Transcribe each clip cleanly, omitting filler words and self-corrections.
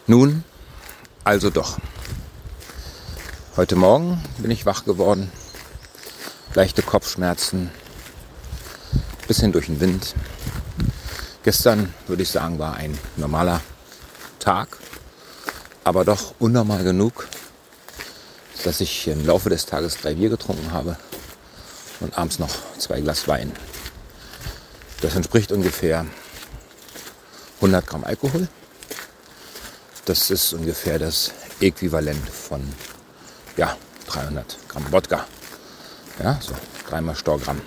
Nun, also doch. Heute Morgen bin ich wach geworden, leichte Kopfschmerzen, bisschen durch den Wind. Gestern, würde ich sagen, war ein normaler Tag, aber doch unnormal genug, dass ich im Laufe des Tages 3 Bier getrunken habe und abends noch 2 Glas Wein. Das entspricht ungefähr 100 Gramm Alkohol. Das ist ungefähr das Äquivalent von 300 Gramm Wodka. Ja, so 3 Stockgramm.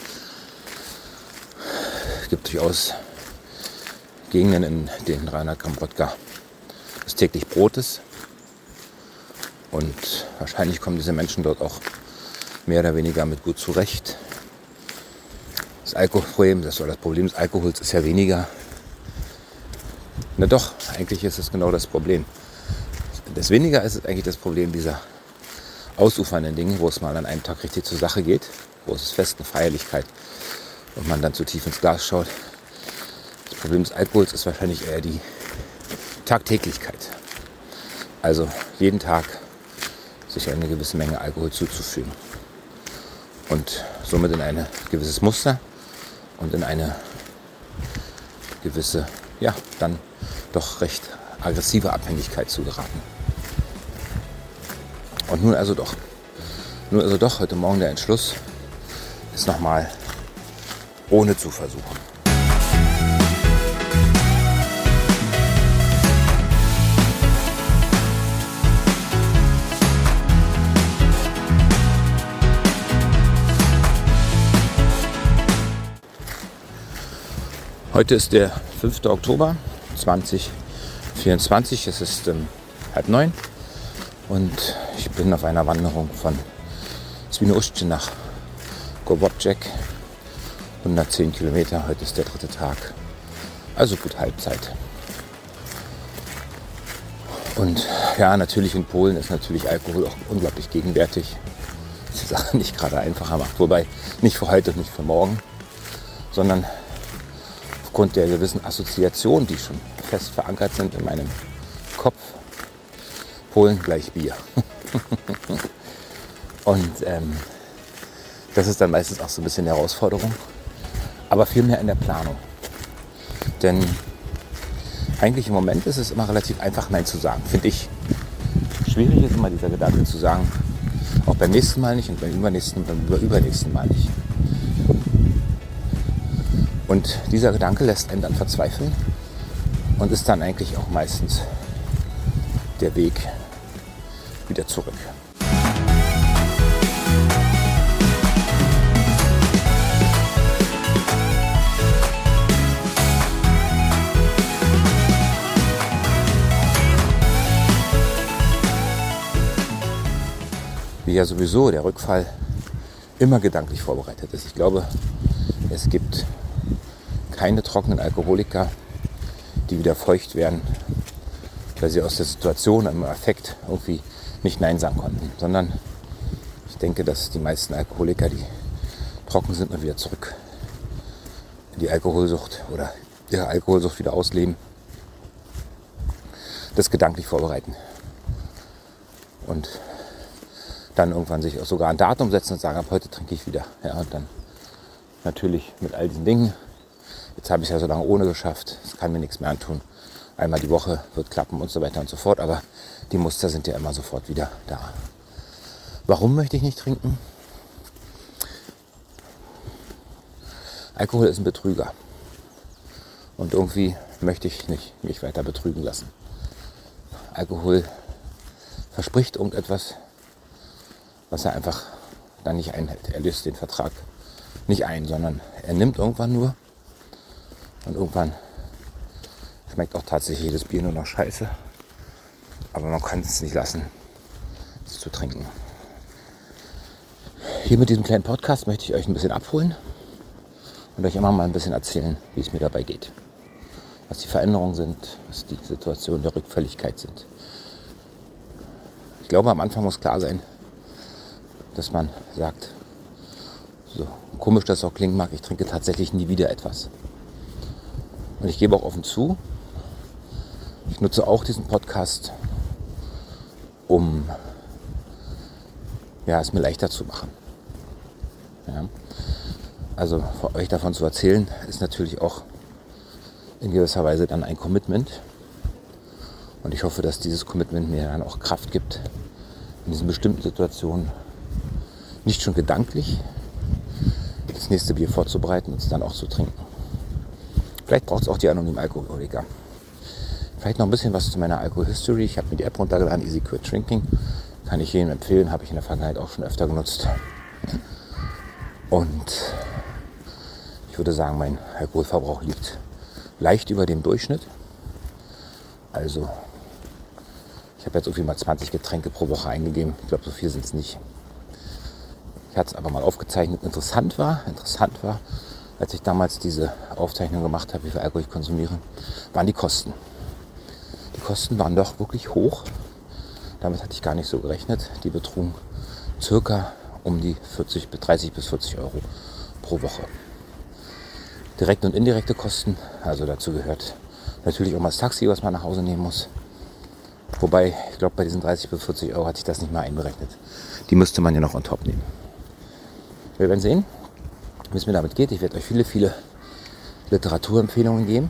Es gibt durchaus Gegenden, in denen 300 Gramm Wodka des täglich Brotes. Und wahrscheinlich kommen diese Menschen dort auch mehr oder weniger mit gut zurecht. Das Problem des Alkohols ist ja weniger. Na doch, eigentlich ist es genau das Problem. Das weniger ist es eigentlich das Problem dieser ausufernden Dinge, wo es mal an einem Tag richtig zur Sache geht, wo es Fest, eine Feierlichkeit und man dann zu tief ins Glas schaut. Das Problem des Alkohols ist wahrscheinlich eher die Tagtäglichkeit. Also jeden Tag sich eine gewisse Menge Alkohol zuzufügen und somit in ein gewisses Muster und in eine gewisse, dann doch recht aggressive Abhängigkeit zu geraten. Und nun also doch, heute Morgen der Entschluss, es nochmal ohne zu versuchen. Heute ist der 5. Oktober 2024, es ist 8:30 und ich bin auf einer Wanderung von Świnoujście nach Głowowczyk, 110 Kilometer, heute ist der 3. Tag, also gut Halbzeit. Und ja, natürlich in Polen ist natürlich Alkohol auch unglaublich gegenwärtig, was die Sache nicht gerade einfacher macht, wobei nicht für heute und nicht für morgen, sondern aufgrund der gewissen Assoziationen, die schon fest verankert sind in meinem Kopf. Polen gleich Bier. Und das ist dann meistens auch so ein bisschen eine Herausforderung, aber vielmehr in der Planung. Denn eigentlich im Moment ist es immer relativ einfach, Nein zu sagen, finde ich. Schwierig ist immer dieser Gedanke zu sagen, auch beim nächsten Mal nicht und beim übernächsten und beim übernächsten Mal nicht. Und dieser Gedanke lässt einen dann verzweifeln und ist dann eigentlich auch meistens der Weg wieder zurück. Wie ja sowieso der Rückfall immer gedanklich vorbereitet ist. Ich glaube, es gibt keine trockenen Alkoholiker, die wieder feucht werden, weil sie aus der Situation, im Affekt irgendwie nicht Nein sagen konnten. Sondern ich denke, dass die meisten Alkoholiker, die trocken sind und wieder zurück in die Alkoholsucht oder ihre Alkoholsucht wieder ausleben, das gedanklich vorbereiten. Und dann irgendwann sich auch sogar ein Datum setzen und sagen, ab heute trinke ich wieder. Ja, und dann natürlich mit all diesen Dingen. Jetzt habe ich es ja so lange ohne geschafft, es kann mir nichts mehr antun. Einmal die Woche wird klappen und so weiter und so fort, aber die Muster sind ja immer sofort wieder da. Warum möchte ich nicht trinken? Alkohol ist ein Betrüger. Und irgendwie möchte ich nicht mich weiter betrügen lassen. Alkohol verspricht irgendetwas, was er einfach dann nicht einhält. Er löst den Vertrag nicht ein, sondern er nimmt irgendwann nur. Und irgendwann schmeckt auch tatsächlich jedes Bier nur noch scheiße. Aber man kann es nicht lassen, es zu trinken. Hier mit diesem kleinen Podcast möchte ich euch ein bisschen abholen und euch immer mal ein bisschen erzählen, wie es mir dabei geht. Was die Veränderungen sind, was die Situationen der Rückfälligkeit sind. Ich glaube, am Anfang muss klar sein, dass man sagt, so komisch das auch klingen mag, ich trinke tatsächlich nie wieder etwas. Und ich gebe auch offen zu, Ich nutze auch diesen Podcast, um es mir leichter zu machen. Ja. Also für euch davon zu erzählen, ist natürlich auch in gewisser Weise dann ein Commitment. Und ich hoffe, dass dieses Commitment mir dann auch Kraft gibt, in diesen bestimmten Situationen nicht schon gedanklich das nächste Bier vorzubereiten und es dann auch zu trinken. Vielleicht braucht es auch die anonymen Alkoholiker. Vielleicht noch ein bisschen was zu meiner Alkohol-History. Ich habe mir die App runtergeladen, Easy Quit Drinking. Kann ich jedem empfehlen, habe ich in der Vergangenheit auch schon öfter genutzt. Und ich würde sagen, mein Alkoholverbrauch liegt leicht über dem Durchschnitt. Also ich habe jetzt irgendwie mal 20 Getränke pro Woche eingegeben. Ich glaube, so viel sind es nicht. Ich hatte es aber mal aufgezeichnet. Interessant war, als ich damals diese Aufzeichnung gemacht habe, wie viel Alkohol ich konsumiere, waren die Kosten. Die Kosten waren doch wirklich hoch. Damit hatte ich gar nicht so gerechnet. Die betrugen circa um die 30 bis 40 Euro pro Woche. Direkte und indirekte Kosten, also dazu gehört natürlich auch mal das Taxi, was man nach Hause nehmen muss. Wobei, ich glaube, bei diesen 30 bis 40 Euro hatte ich das nicht mal einberechnet. Die müsste man ja noch on top nehmen. Wir werden sehen, wie es mir damit geht. Ich werde euch viele Literaturempfehlungen geben.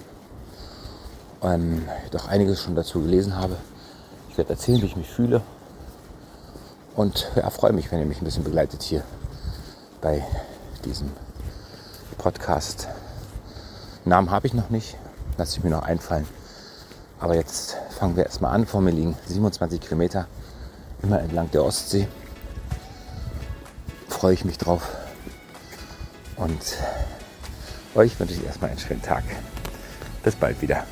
Doch einiges schon dazu gelesen habe. Ich werde erzählen, wie ich mich fühle. Und freue mich, wenn ihr mich ein bisschen begleitet hier bei diesem Podcast. Namen habe ich noch nicht, lasse ich mir noch einfallen. Aber jetzt fangen wir erstmal an. Vor mir liegen 27 Kilometer, immer entlang der Ostsee. Freue ich mich drauf. Und euch wünsche ich erstmal einen schönen Tag. Bis bald wieder.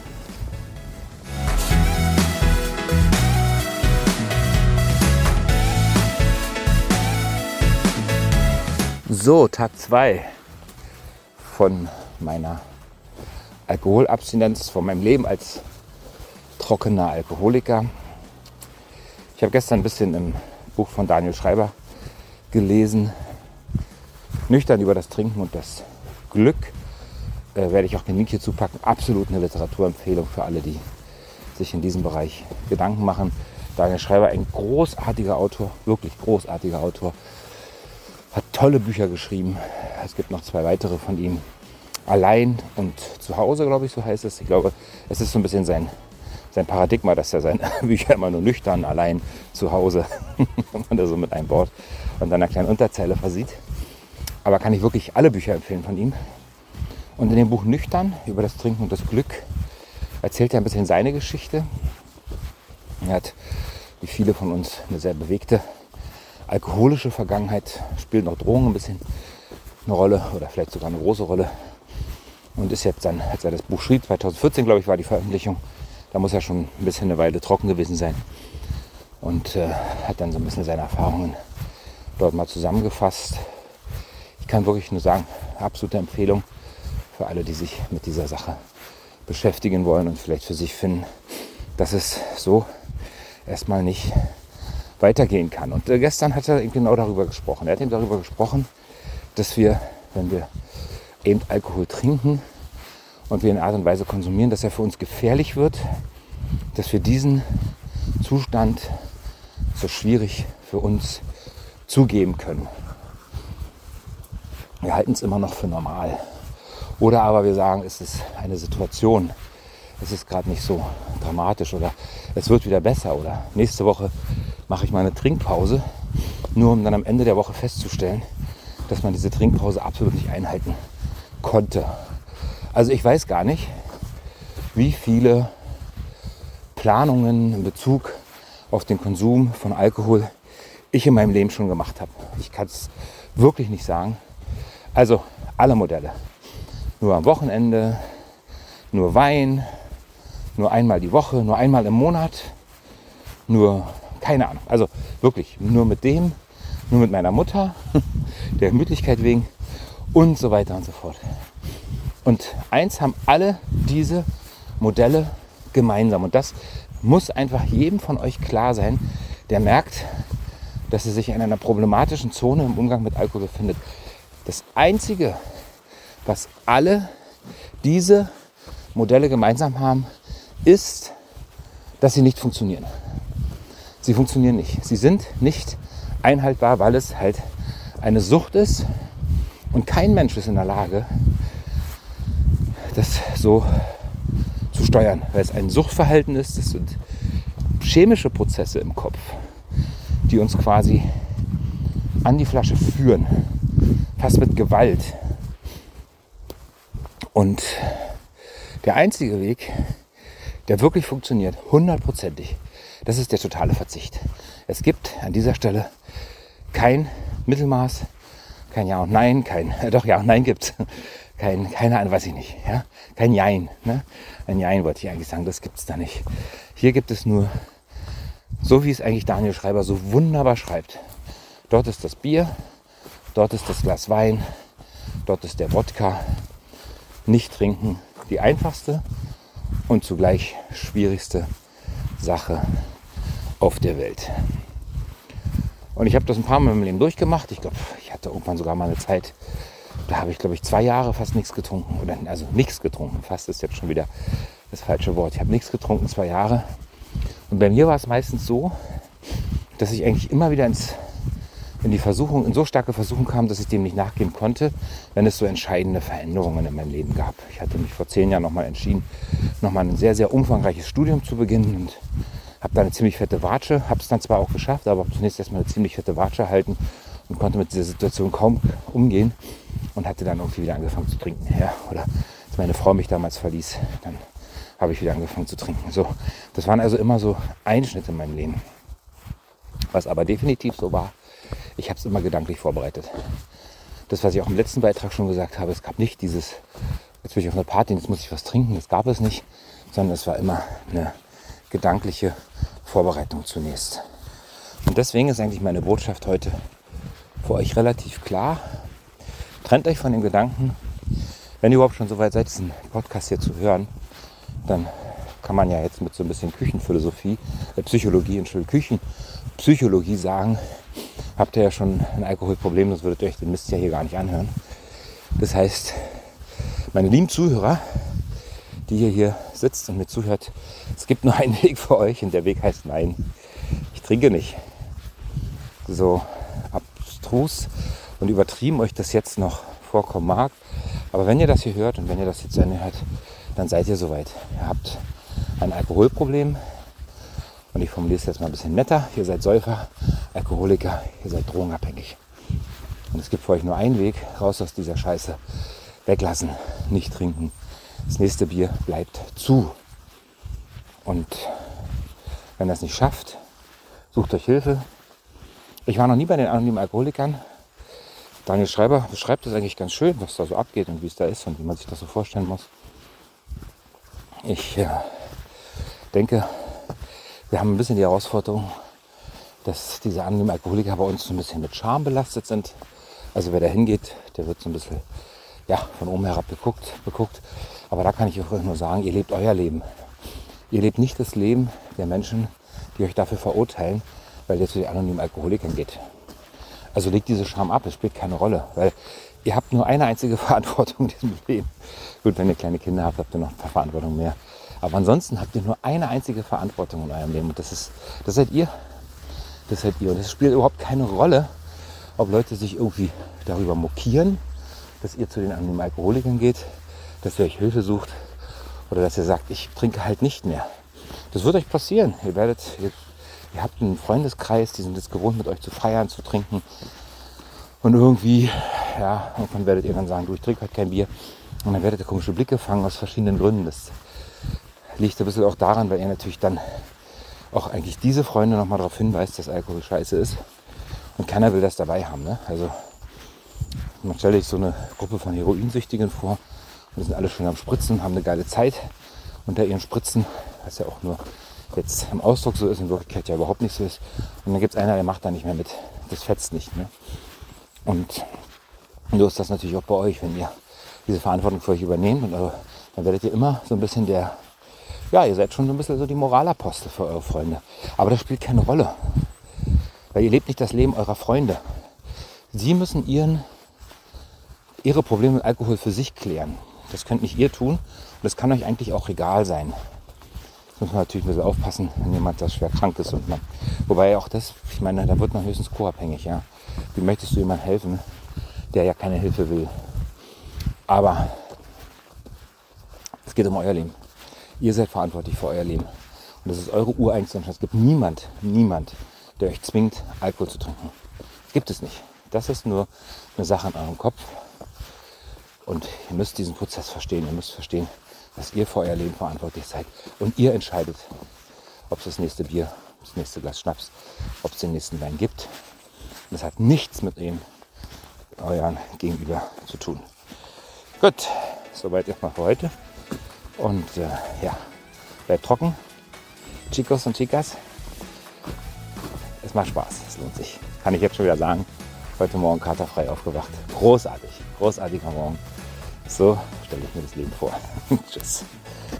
So, Tag 2 von meiner Alkoholabstinenz, von meinem Leben als trockener Alkoholiker. Ich habe gestern ein bisschen im Buch von Daniel Schreiber gelesen. Nüchtern über das Trinken und das Glück. Werde ich auch den Link hier zupacken. Absolut eine Literaturempfehlung für alle, die sich in diesem Bereich Gedanken machen. Daniel Schreiber, ein großartiger Autor, wirklich großartiger Autor. Hat tolle Bücher geschrieben. Es gibt noch 2 weitere von ihm. Allein und zu Hause, glaube ich, so heißt es. Ich glaube, es ist so ein bisschen sein Paradigma, dass er seine Bücher immer nur nüchtern, allein, zu Hause und so mit einem Wort und einer kleinen Unterzeile versieht. Aber kann ich wirklich alle Bücher empfehlen von ihm. Und in dem Buch Nüchtern über das Trinken und das Glück erzählt er ein bisschen seine Geschichte. Er hat, wie viele von uns, eine sehr bewegte alkoholische Vergangenheit, spielt noch Drogen ein bisschen eine Rolle oder vielleicht sogar eine große Rolle. Und ist jetzt dann, als er das Buch schrieb, 2014 glaube ich war die Veröffentlichung, da muss er schon ein bisschen eine Weile trocken gewesen sein. Und hat dann so ein bisschen seine Erfahrungen dort mal zusammengefasst. Ich kann wirklich nur sagen, absolute Empfehlung für alle, die sich mit dieser Sache beschäftigen wollen und vielleicht für sich finden, dass es so erstmal nicht weitergehen kann. Und gestern hat er genau darüber gesprochen. Er hat eben darüber gesprochen, dass wir, wenn wir eben Alkohol trinken und wir in Art und Weise konsumieren, dass er für uns gefährlich wird, dass wir diesen Zustand so schwierig für uns zugeben können. Wir halten es immer noch für normal. Oder aber wir sagen, es ist eine Situation, es ist gerade nicht so dramatisch oder es wird wieder besser oder nächste Woche mache ich mal eine Trinkpause, nur um dann am Ende der Woche festzustellen, dass man diese Trinkpause absolut nicht einhalten konnte. Also ich weiß gar nicht, wie viele Planungen in Bezug auf den Konsum von Alkohol ich in meinem Leben schon gemacht habe. Ich kann es wirklich nicht sagen. Also alle Modelle. Nur am Wochenende, nur Wein, nur einmal die Woche, nur einmal im Monat, nur keine Ahnung. Also wirklich nur mit dem, nur mit meiner Mutter, der Gemütlichkeit wegen und so weiter und so fort. Und eins haben alle diese Modelle gemeinsam. Und das muss einfach jedem von euch klar sein, der merkt, dass er sich in einer problematischen Zone im Umgang mit Alkohol befindet. Das Einzige, was alle diese Modelle gemeinsam haben, ist, dass sie nicht funktionieren. Sie funktionieren nicht. Sie sind nicht einhaltbar, weil es halt eine Sucht ist und kein Mensch ist in der Lage, das so zu steuern, weil es ein Suchtverhalten ist. Das sind chemische Prozesse im Kopf, die uns quasi an die Flasche führen, fast mit Gewalt. Und der einzige Weg, der wirklich funktioniert, 100%ig, das ist der totale Verzicht. Es gibt an dieser Stelle kein Mittelmaß, kein Ja und Nein, doch Ja und Nein gibt's. Keine Ahnung, weiß ich nicht. Ja? Kein Jein. Ne? Ein Jein wollte ich eigentlich sagen, das gibt's da nicht. Hier gibt es nur, so wie es eigentlich Daniel Schreiber so wunderbar schreibt. Dort ist das Bier, dort ist das Glas Wein, dort ist der Wodka. Nicht trinken, die einfachste und zugleich schwierigste Sache auf der Welt. Und ich habe das ein paar Mal in meinem Leben durchgemacht. Ich glaube, ich hatte irgendwann sogar mal eine Zeit, da habe ich, glaube ich, 2 Jahre fast nichts getrunken. Also nichts getrunken. Fast ist jetzt schon wieder das falsche Wort. Ich habe nichts getrunken, 2 Jahre. Und bei mir war es meistens so, dass ich eigentlich immer wieder in so starke Versuchung kam, dass ich dem nicht nachgeben konnte, wenn es so entscheidende Veränderungen in meinem Leben gab. Ich hatte mich vor 10 Jahren nochmal entschieden, nochmal ein sehr, sehr umfangreiches Studium zu beginnen und habe da eine ziemlich fette Watsche, habe es dann zwar auch geschafft, aber habe zunächst erstmal eine ziemlich fette Watsche erhalten und konnte mit dieser Situation kaum umgehen und hatte dann irgendwie wieder angefangen zu trinken. Ja, oder als meine Frau mich damals verließ, dann habe ich wieder angefangen zu trinken. So, das waren also immer so Einschnitte in meinem Leben. Was aber definitiv so war, ich habe es immer gedanklich vorbereitet. Das, was ich auch im letzten Beitrag schon gesagt habe, es gab nicht dieses, jetzt bin ich auf einer Party, jetzt muss ich was trinken, das gab es nicht, sondern es war immer eine gedankliche Vorbereitung zunächst. Und deswegen ist eigentlich meine Botschaft heute für euch relativ klar. Trennt euch von dem Gedanken, wenn ihr überhaupt schon so weit seid, diesen Podcast hier zu hören, dann kann man ja jetzt mit so ein bisschen Küchenpsychologie sagen, habt ihr ja schon ein Alkoholproblem, sonst würdet ihr euch den Mist ja hier gar nicht anhören. Das heißt, meine lieben Zuhörer, die ihr hier sitzt und mir zuhört, es gibt nur einen Weg für euch und der Weg heißt Nein. Ich trinke nicht. So abstrus und übertrieben euch das jetzt noch vorkommen mag. Aber wenn ihr das hier hört und wenn ihr das jetzt zu Ende hört, dann seid ihr soweit. Ihr habt ein Alkoholproblem und ich formuliere es jetzt mal ein bisschen netter. Ihr seid Säufer, Alkoholiker, ihr seid drogenabhängig. Und es gibt für euch nur einen Weg raus aus dieser Scheiße. Weglassen, nicht trinken. Das nächste Bier bleibt zu. Und wenn ihr es nicht schafft, sucht euch Hilfe. Ich war noch nie bei den anonymen Alkoholikern. Daniel Schreiber beschreibt das eigentlich ganz schön, was da so abgeht und wie es da ist und wie man sich das so vorstellen muss. Ich denke, wir haben ein bisschen die Herausforderung, dass diese anonymen Alkoholiker bei uns so ein bisschen mit Scham belastet sind. Also wer da hingeht, der wird so ein bisschen von oben herab beguckt. Aber da kann ich euch nur sagen, ihr lebt euer Leben. Ihr lebt nicht das Leben der Menschen, die euch dafür verurteilen, weil ihr zu den anonymen Alkoholikern geht. Also legt diese Scham ab, es spielt keine Rolle, weil ihr habt nur eine einzige Verantwortung in diesem Leben. Gut, wenn ihr kleine Kinder habt, habt ihr noch ein paar Verantwortungen mehr. Aber ansonsten habt ihr nur eine einzige Verantwortung in eurem Leben und das seid ihr. Das seid ihr. Und es spielt überhaupt keine Rolle, ob Leute sich irgendwie darüber mokieren, dass ihr zu den anonymen Alkoholikern geht, dass ihr euch Hilfe sucht oder dass ihr sagt, ich trinke halt nicht mehr. Das wird euch passieren. Ihr habt einen Freundeskreis, die sind es gewohnt, mit euch zu feiern, zu trinken. Und irgendwann werdet ihr dann sagen, du, ich trinke heute kein Bier. Und dann werdet ihr komische Blicke fangen aus verschiedenen Gründen. Das liegt ein bisschen auch daran, weil ihr natürlich dann auch eigentlich diese Freunde nochmal darauf hinweist, dass Alkohol scheiße ist. Und keiner will das dabei haben. Ne? Also man stellt sich so eine Gruppe von Heroinsüchtigen vor. Und die sind alle schön am Spritzen, haben eine geile Zeit unter ihren Spritzen, was ja auch nur jetzt im Ausdruck so ist, in Wirklichkeit ja überhaupt nicht so ist. Und dann gibt es einer, der macht da nicht mehr mit. Das fetzt nicht. Ne? Und so ist das natürlich auch bei euch, wenn ihr diese Verantwortung für euch übernehmt. Und dann werdet ihr immer so ein bisschen ihr seid schon so ein bisschen so die Moralapostel für eure Freunde. Aber das spielt keine Rolle. Weil ihr lebt nicht das Leben eurer Freunde. Sie müssen ihre Probleme mit Alkohol für sich klären. Das könnt nicht ihr tun. Und das kann euch eigentlich auch egal sein. muss man natürlich ein bisschen aufpassen, wenn jemand da schwer krank ist. Wobei auch das, ich meine, da wird man höchstens co-abhängig. Ja? Wie möchtest du jemandem helfen, der ja keine Hilfe will? Aber es geht um euer Leben. Ihr seid verantwortlich für euer Leben. Und das ist eure ureigenste Entscheidung. Es gibt niemand, der euch zwingt, Alkohol zu trinken. Gibt es nicht. Das ist nur eine Sache in eurem Kopf. Und ihr müsst diesen Prozess verstehen. Ihr müsst verstehen, dass ihr für euer Leben verantwortlich seid. Und ihr entscheidet, ob es das nächste Bier, das nächste Glas Schnaps, ob es den nächsten Wein gibt. Und das hat nichts mit euren Gegenüber zu tun. Gut, soweit erstmal für heute. Und bleibt trocken. Chicos und Chicas. Es macht Spaß, es lohnt sich. Kann ich jetzt schon wieder sagen. Heute Morgen katerfrei aufgewacht. Großartig, großartiger Morgen. So stelle ich mir das Leben vor. Tschüss.